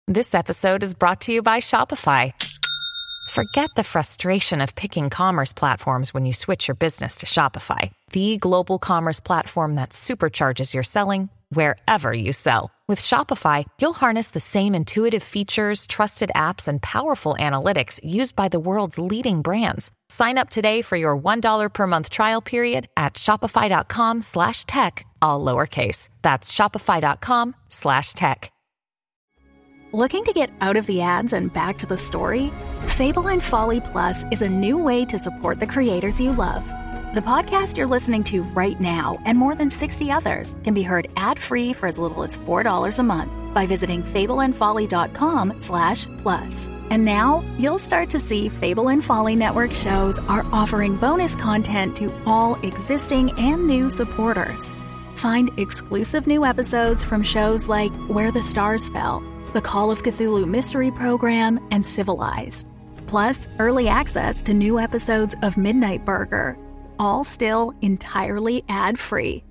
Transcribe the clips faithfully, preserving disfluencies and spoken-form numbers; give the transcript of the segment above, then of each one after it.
This episode is brought to you by Shopify. Forget the frustration of picking commerce platforms when you switch your business to Shopify, the global commerce platform that supercharges your selling wherever you sell. With Shopify, you'll harness the same intuitive features, trusted apps, and powerful analytics used by the world's leading brands. Sign up today for your one dollar per month trial period at shopify.com slash tech, all lowercase. That's shopify.com slash tech. Looking to get out of the ads and back to the story? Fable and Folly Plus is a new way to support the creators you love. The podcast you're listening to right now and more than sixty others can be heard ad-free for as little as four dollars a month by visiting fableandfolly.com slash plus. And now you'll start to see Fable and Folly Network shows are offering bonus content to all existing and new supporters. Find exclusive new episodes from shows like Where the Stars Fell, the Call of Cthulhu Mystery Program, and Civilized. Plus, early access to new episodes of Midnight Burger, all still entirely ad-free.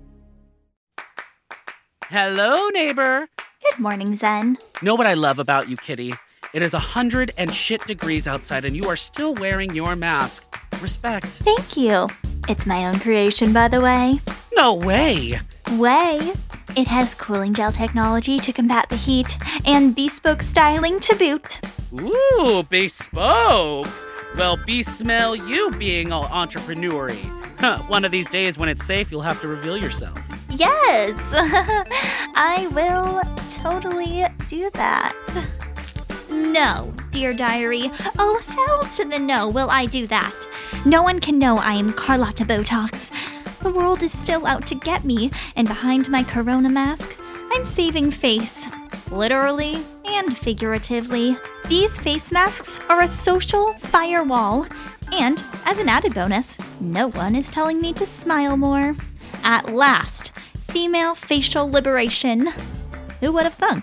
Hello, neighbor. Good morning, Zen. Know what I love about you, kitty? It is a hundred and shit degrees outside and you are still wearing your mask. Respect. Thank you. It's my own creation, by the way. No way. Way. It has cooling gel technology to combat the heat and bespoke styling to boot. Ooh, bespoke. Well, be-smell you being all entrepreneur-y. Huh, one of these days when it's safe, you'll have to reveal yourself. Yes. I will totally do that. No, dear diary. Oh, hell to the no will I do that. No one can know I am Carlotta Botox. The world is still out to get me, and behind my corona mask, I'm saving face. Literally and figuratively. These face masks are a social firewall. And, as an added bonus, no one is telling me to smile more. At last, female facial liberation. Who would have thunk?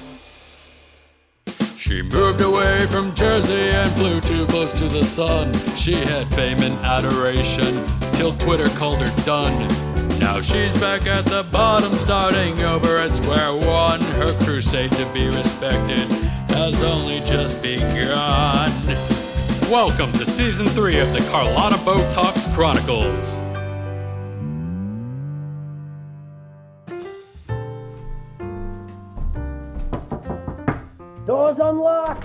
She moved away from Jersey and flew too close to the sun. She had fame and adoration till Twitter called her done. Now she's back at the bottom, starting over at square one. Her crusade to be respected has only just begun. Welcome to season three of the Carlotta Botox Chronicles. Door's unlocked.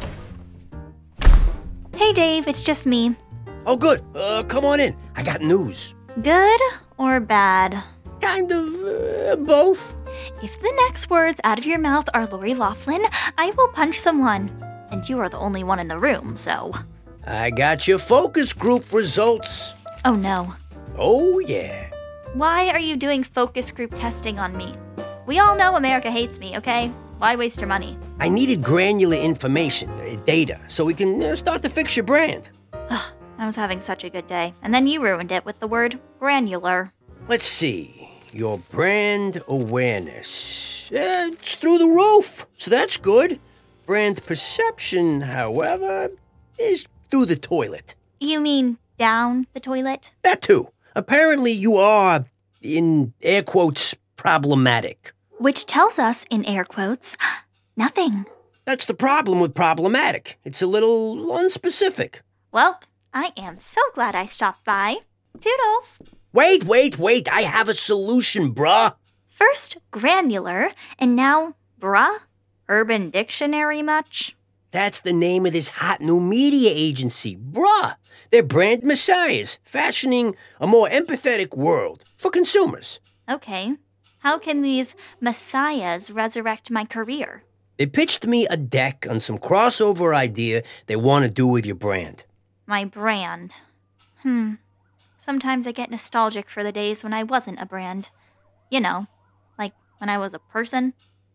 Hey, Dave, it's just me. Oh, good. Uh, come on in. I got news. Good or bad? Kind of uh, both. If the next words out of your mouth are Lori Loughlin, I will punch someone. And you are the only one in the room, so... I got your focus group results. Oh, no. Oh, yeah. Why are you doing focus group testing on me? We all know America hates me, okay? Why waste your money? I needed granular information, uh, data, so we can uh, start to fix your brand. Ugh, I was having such a good day, and then you ruined it with the word granular. Let's see. Your brand awareness. Uh, it's through the roof, so that's good. Brand perception, however, is through the toilet. You mean down the toilet? That too. Apparently you are, in air quotes, problematic. Which tells us, in air quotes, nothing. That's the problem with problematic. It's a little unspecific. Well, I am so glad I stopped by. Toodles. Wait, wait, wait. I have a solution, bruh. First granular, and now bruh? Urban Dictionary much? That's the name of this hot new media agency, bruh. They're brand messiahs, fashioning a more empathetic world for consumers. Okay. How can these messiahs resurrect my career? They pitched me a deck on some crossover idea they want to do with your brand. My brand. Hmm. Sometimes I get nostalgic for the days when I wasn't a brand. You know, like when I was a person.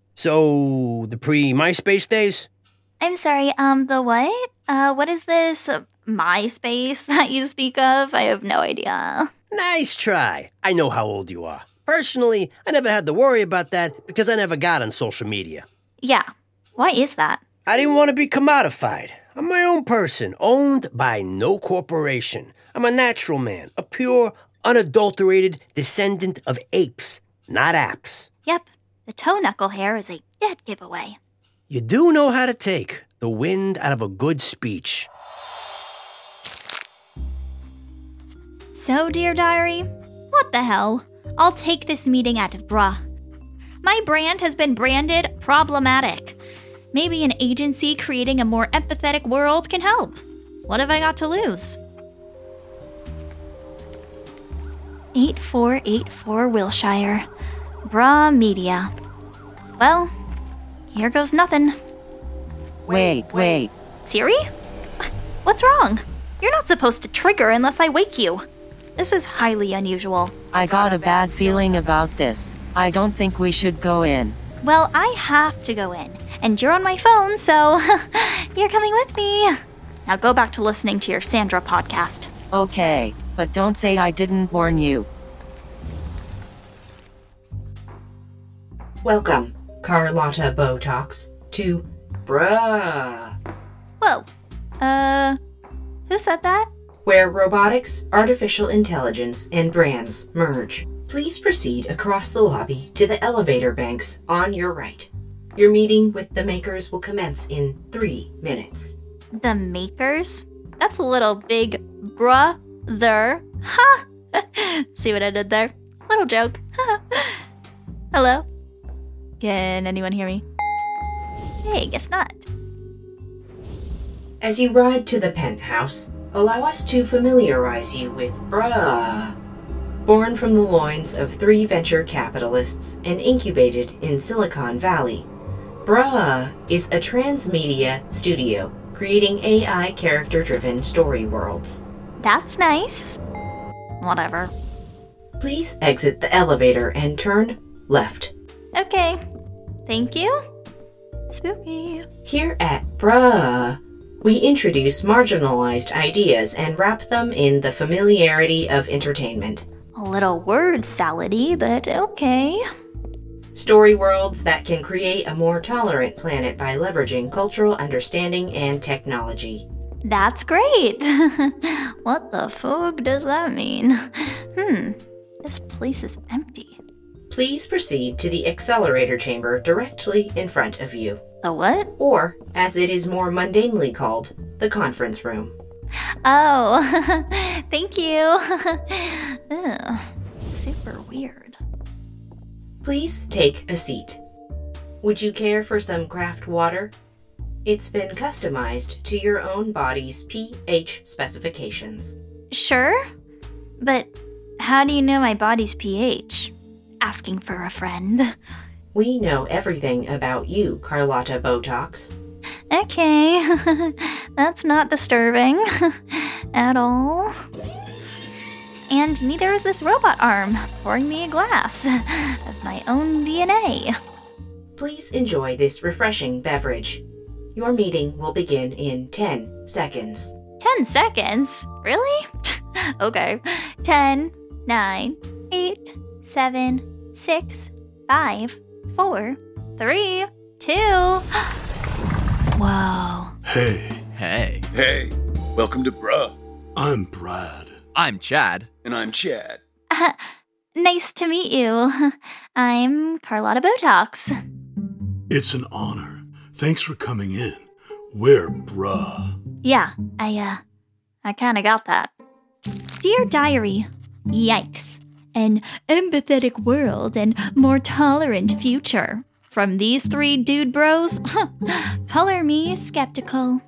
So, the pre-MySpace days? I'm sorry, um, the what? Uh, what is this uh, MySpace that you speak of? I have no idea. Nice try. I know how old you are. Personally, I never had to worry about that because I never got on social media. Yeah. Why is that? I didn't want to be commodified. I'm my own person, owned by no corporation. I'm a natural man, a pure, unadulterated descendant of apes, not apps. Yep. The toe knuckle hair is a dead giveaway. You do know how to take the wind out of a good speech. So, Dear Diary, what the hell? I'll take this meeting at bruh. My brand has been branded problematic. Maybe an agency creating a more empathetic world can help. What have I got to lose? eight four eight four Wilshire. Bruh Media. Well, here goes nothing. Wait, wait. Siri? What's wrong? You're not supposed to trigger unless I wake you. This is highly unusual. I got a bad feeling about this. I don't think we should go in. Well, I have to go in. And you're on my phone, so you're coming with me. Now go back to listening to your Sandra podcast. Okay, but don't say I didn't warn you. Welcome, Carlotta Botox, to Bruh, Whoa. Uh, who said that? where robotics, artificial intelligence, and brands merge. Please proceed across the lobby to the elevator banks on your right. Your meeting with the makers will commence in three minutes. The makers? That's a little big, bruh, there. Ha! See what I did there? Little joke. Hello? Can anyone hear me? Hey, guess not. As you ride to the penthouse, allow us to familiarize you with Bruh. Born from the loins of three venture capitalists and incubated in Silicon Valley, Bruh is a transmedia studio creating A I character-driven story worlds. That's nice. Whatever. Please exit the elevator and turn left. Okay. Thank you. Spooky. Here at Bruh, we introduce marginalized ideas and wrap them in the familiarity of entertainment. A little word salad-y, but okay. Story worlds that can create a more tolerant planet by leveraging cultural understanding and technology. That's great. What the fuck does that mean? Hmm, this place is empty. Please proceed to the accelerator chamber directly in front of you. The what? Or, as it is more mundanely called, the conference room. Oh, thank you. Ugh, super weird. Please take a seat. Would you care for some craft water? It's been customized to your own body's pH specifications. Sure, but how do you know my body's pH? Asking for a friend. We know everything about you, Carlotta Botox. Okay, that's not disturbing at all. And neither is this robot arm pouring me a glass of my own D N A. Please enjoy this refreshing beverage. Your meeting will begin in ten seconds. Ten seconds? Really? Okay. Ten, nine, eight, seven, six, five, four, three, two. Whoa. Hey. Hey. Hey. Welcome to Bruh. I'm Brad. I'm Chad. And I'm Chad. Uh, nice to meet you. I'm Carlotta Botox. It's an honor. Thanks for coming in. We're Bruh. Yeah, I, uh, I kinda got that. Dear Diary, yikes. An empathetic world and more tolerant future. From these three dude bros, color me skeptical.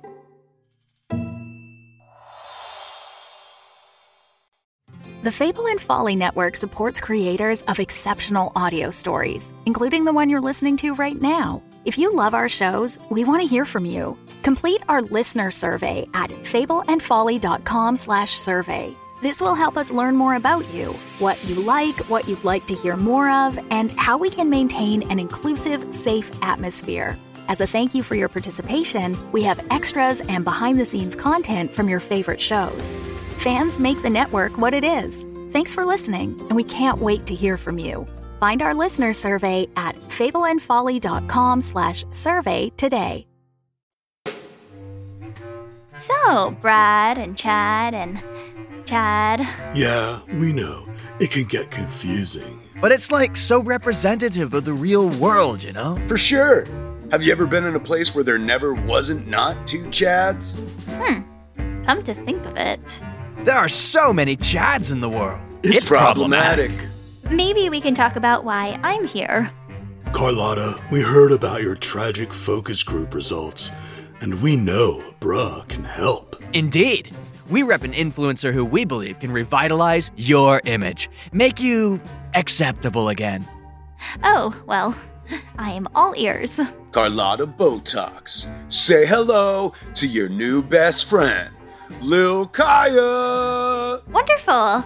The Fable and Folly Network supports creators of exceptional audio stories, including the one you're listening to right now. If you love our shows, we want to hear from you. Complete our listener survey at fableandfolly.com slash survey. This will help us learn more about you, what you like, what you'd like to hear more of, and how we can maintain an inclusive, safe atmosphere. As a thank you for your participation, we have extras and behind-the-scenes content from your favorite shows. Fans make the network what it is. Thanks for listening, and we can't wait to hear from you. Find our listener survey at fableandfolly.com slash survey today. So, Brad and Chad and Chad. Yeah, we know. It can get confusing. But it's like so representative of the real world, you know? For sure. Have you ever been in a place where there never wasn't not two Chads? Hmm. Come to think of it. There are so many Chads in the world. It's, It's problematic. Maybe we can talk about why I'm here. Carlotta, we heard about your tragic focus group results, and we know Bruh can help. Indeed. We rep an influencer who we believe can revitalize your image, make you acceptable again. Oh, well, I am all ears. Carlotta Botox. Say hello to your new best friend, Lil Kaya. Wonderful.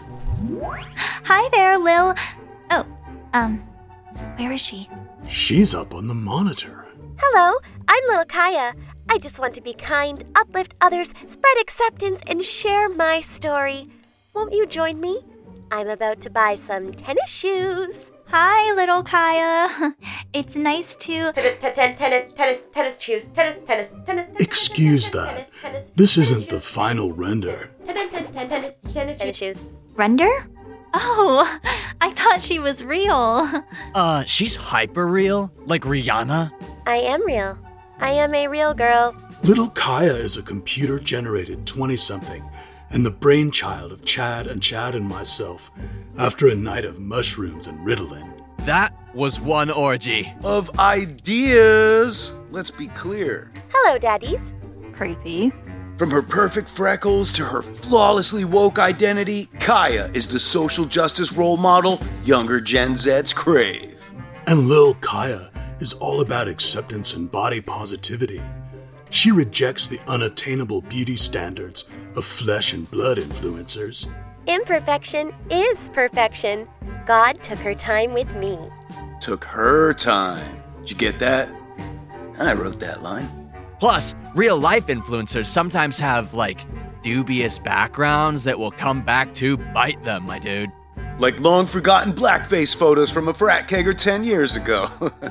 Hi there, Lil. Oh, um, where is she? She's up on the monitor. Hello, I'm Lil Kaya. I just want to be kind, uplift others, spread acceptance, and share my story. Won't you join me? I'm about to buy some tennis shoes. Hi, little Kaya. It's nice to... Tennis, tennis, tennis, tennis shoes, tennis, tennis, tennis. Excuse that. This isn't the final render. Tennis, tennis, tennis, tennis shoes. Render? Oh, I thought she was real. Uh, she's hyper real, like Rihanna. I am real. I am a real girl. Little Kaya is a computer-generated twenty-something and the brainchild of Chad and Chad and myself after a night of mushrooms and Ritalin. That was one orgy. Of ideas. Let's be clear. Hello, daddies. Creepy. From her perfect freckles to her flawlessly woke identity, Kaya is the social justice role model younger Gen Zs crave. And Lil Kaya is all about acceptance and body positivity. She rejects the unattainable beauty standards of flesh and blood influencers. Imperfection is perfection. God took her time with me. Took her time. Did you get that? I wrote that line. Plus, real-life influencers sometimes have, like, dubious backgrounds that will come back to bite them, my dude. Like long-forgotten blackface photos from a frat kegger ten years ago.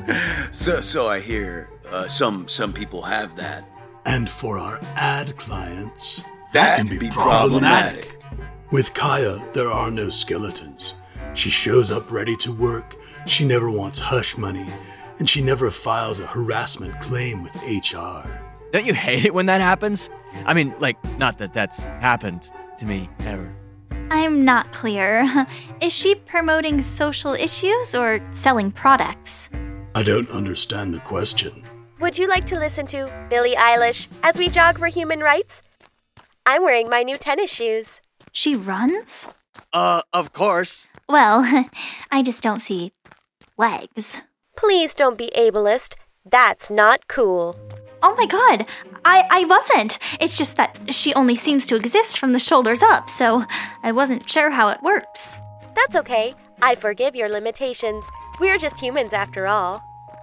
so so I hear uh, some some people have that. And for our ad clients, that, that can be, be problematic. problematic. With Kaya, there are no skeletons. She shows up ready to work, she never wants hush money, and she never files a harassment claim with H R. Don't you hate it when that happens? I mean, like, not that that's happened to me ever. I'm not clear. Is she promoting social issues or selling products? I don't understand the question. Would you like to listen to Billie Eilish as we jog for human rights? I'm wearing my new tennis shoes. She runs? Uh, of course. Well, I just don't see legs. Please don't be ableist. That's not cool. Oh my god, I, I wasn't. It's just that she only seems to exist from the shoulders up, so I wasn't sure how it works. That's okay. I forgive your limitations. We're just humans after all.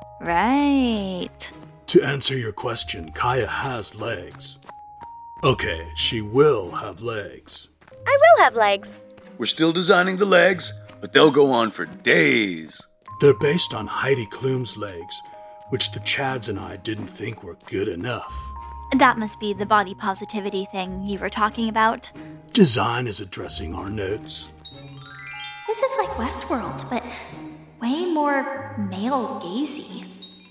Right. To answer your question, Kaya has legs. Okay, she will have legs. I will have legs. We're still designing the legs, but they'll go on for days. They're based on Heidi Klum's legs, which the Chads and I didn't think were good enough. That must be the body positivity thing you were talking about. Design is addressing our notes. This is like Westworld, but way more male-gazy.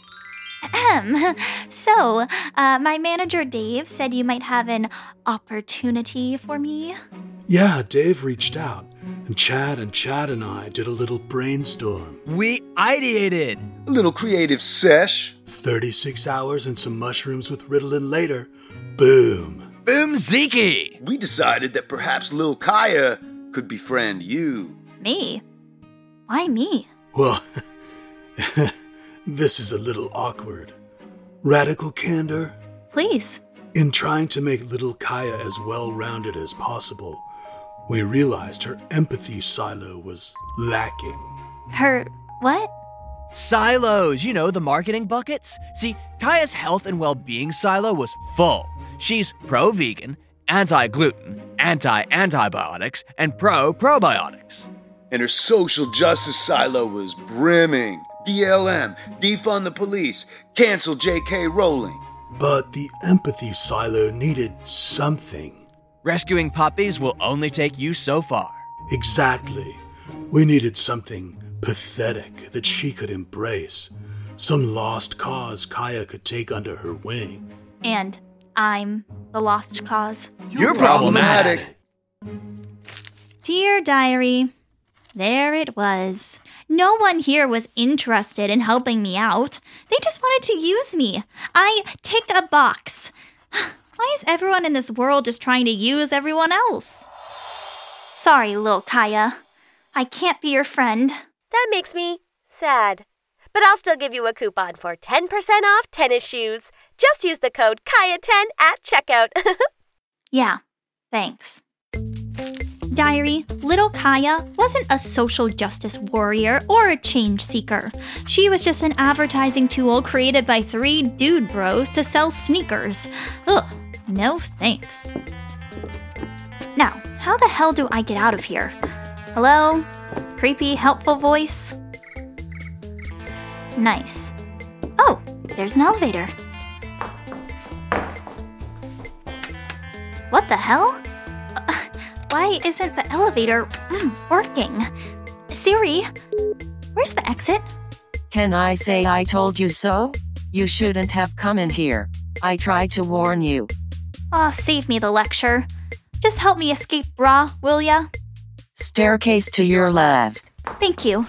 Ahem. So, uh, my manager Dave said you might have an opportunity for me. Yeah, Dave reached out, and Chad and Chad and I did a little brainstorm. We ideated. A little creative sesh. thirty-six hours and some mushrooms with Ritalin later. Boom. Boom Zeke. We decided that perhaps Lil Kaya could befriend you. Me? Why me? Well, this is a little awkward. Radical candor? Please. In trying to make little Kaya as well-rounded as possible, we realized her empathy silo was lacking. Her what? Silos, you know, the marketing buckets. See, Kaya's health and well-being silo was full. She's pro-vegan, anti-gluten, anti-antibiotics, and pro-probiotics. And her social justice silo was brimming. B L M, defund the police, cancel J K Rowling. But the empathy silo needed something. Rescuing puppies will only take you so far. Exactly. We needed something pathetic that she could embrace. some lost cause Kaya could take under her wing. And I'm the lost cause. You're problematic. Dear Diary, there it was. No one here was interested in helping me out. They just wanted to use me. I tick a box. Why is everyone in this world just trying to use everyone else? Sorry, Lil Kaya. I can't be your friend. That makes me sad. But I'll still give you a coupon for ten percent off tennis shoes. Just use the code Kaya ten at checkout. Yeah, thanks. Diary, little Kaya wasn't a social justice warrior or a change seeker. She was just an advertising tool created by three dude bros to sell sneakers. Ugh, no thanks. Now, how the hell do I get out of here? Hello? Creepy, helpful voice? Nice. Oh, there's an elevator. What the hell? Uh, why isn't the elevator mm, working? Siri, where's the exit? Can I say I told you so? You shouldn't have come in here. I tried to warn you. Aw, oh, save me the lecture. Just help me escape, brah, will ya? Staircase to your left. Thank you.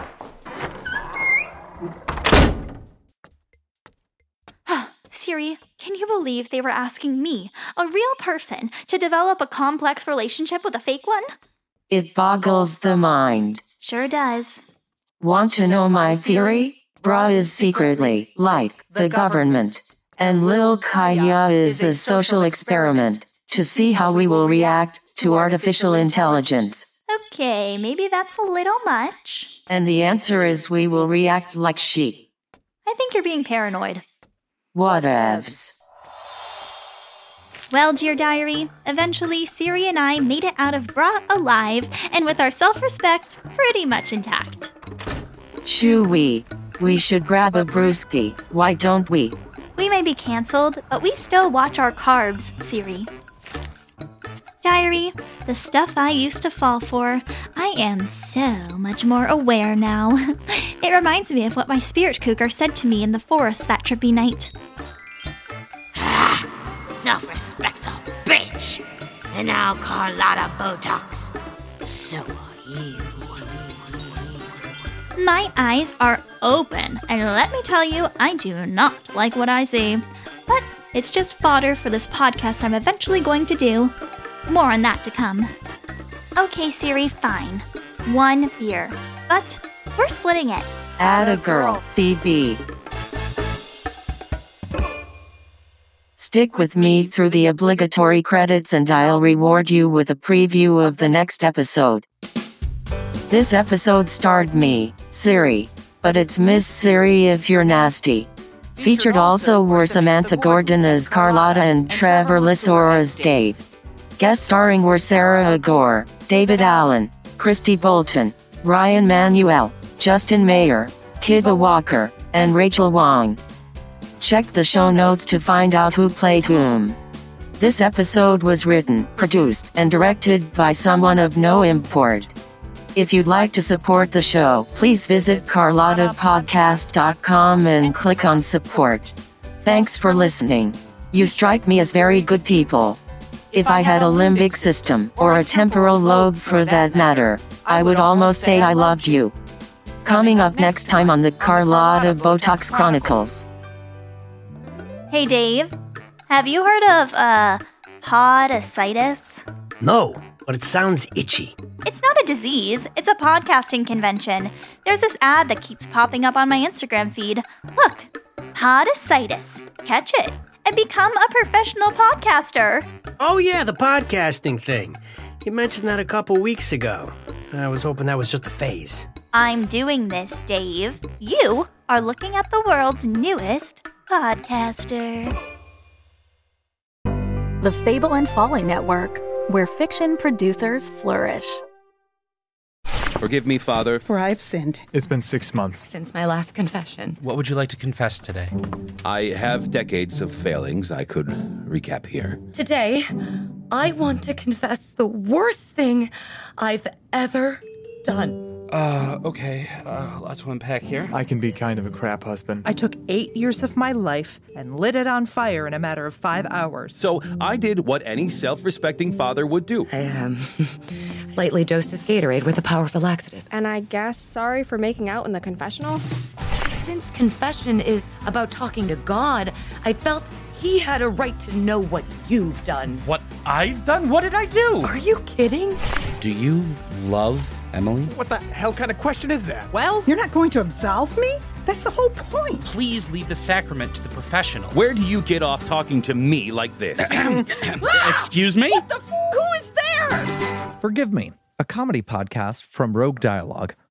Siri, can you believe they were asking me, a real person, to develop a complex relationship with a fake one? It boggles the mind. Sure does. Want to know my theory? Bra is secretly like the government, and Lil Kaya is a social experiment to see how we will react to artificial intelligence. Okay, maybe that's a little much. And the answer is we will react like she. I think you're being paranoid. Whatevs. Well, dear diary, eventually Siri and I made it out of Bra alive and with our self-respect pretty much intact. Shoo-wee. We should grab a brewski, why don't we? We may be cancelled, but we still watch our carbs, Siri. Diary, the stuff I used to fall for, I am so much more aware now. It reminds me of what my spirit cougar said to me in the forest that trippy night. Ah, self-respect's a bitch. And now Carlotta Botox. So are you. My eyes are open, and let me tell you, I do not like what I see. But it's just fodder for this podcast I'm eventually going to do. More on that to come. Okay, Siri, fine. One beer. But we're splitting it. Add a girl, C B. Stick with me through the obligatory credits and I'll reward you with a preview of the next episode. This episode starred me, Siri, but it's Miss Siri if you're nasty. Featured also were Samantha Gordon as Carlotta and Trevor Lissor as Dave. Guest starring were Sarah Agor, David Allen, Christy Bolton, Ryan Manuel, Justin Mayer, Kiba Walker, and Rachel Wong. Check the show notes to find out who played whom. This episode was written, produced, and directed by someone of no import. If you'd like to support the show, please visit carlotta podcast dot com and click on support. Thanks for listening. You strike me as very good people. If I had a limbic system, or a temporal lobe for that matter, I would almost say I loved you. Coming up next time on the Carlotta Botox Chronicles. Hey Dave, have you heard of, uh, podicitis? No, but it sounds itchy. It's not a disease, it's a podcasting convention. There's this ad that keeps popping up on my Instagram feed. Look, podicitis. Catch it and become a professional podcaster. Oh yeah, the podcasting thing. You mentioned that a couple weeks ago. I was hoping that was just a phase. I'm doing this, Dave. You are looking at the world's newest podcaster. The Fable and Folly Network, where fiction producers flourish. Forgive me, Father, for I've sinned. It's been six months since my last confession. What would you like to confess today? I have decades of failings I could recap here. Today, I want to confess the worst thing I've ever done. Uh, okay. Uh, lots to unpack here. I can be kind of a crap husband. I took eight years of my life and lit it on fire in a matter of five hours. So I did what any self-respecting father would do. I, um, lightly dosed his Gatorade with a powerful laxative. And I guess sorry for making out in the confessional? Since confession is about talking to God, I felt he had a right to know what you've done. What I've done? What did I do? Are you kidding? Do you love Emily? What the hell kind of question is that? Well, you're not going to absolve me? That's the whole point. Please leave the sacrament to the professionals. Where do you get off talking to me like this? Excuse me? What the f- Who is there? Forgive Me, a comedy podcast from Rogue Dialogue.